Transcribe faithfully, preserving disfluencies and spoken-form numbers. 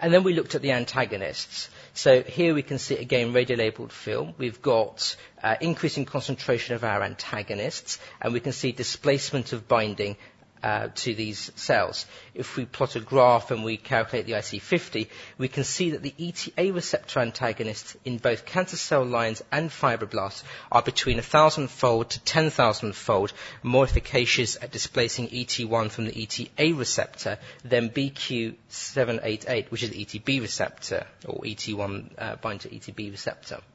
And then we looked at the antagonists. So here we can see, again, radiolabeled film. We've got uh, increasing concentration of our antagonists, and we can see displacement of binding Uh, to these cells. If we plot a graph and we calculate the I C fifty, we can see that the E T A receptor antagonists in both cancer cell lines and fibroblasts are between one thousand fold to ten thousand fold more efficacious at displacing E T one from the E T A receptor than B Q seven eighty-eight, which is the E T B receptor, or E T one uh, bind to E T B receptor.